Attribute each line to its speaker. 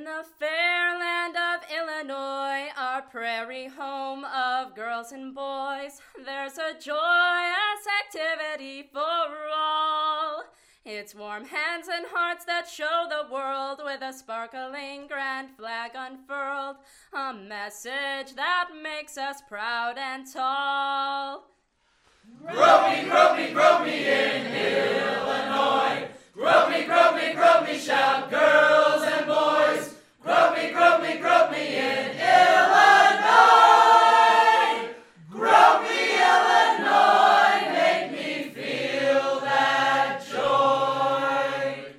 Speaker 1: the fair land of Illinois, our prairie home of girls and boys, there's a joyous activity for all. It's warm hands and hearts that show the world with a sparkling grand flag unfurled, a message that makes us proud and tall.
Speaker 2: Grow me in Illinois. Grow me, shout girls.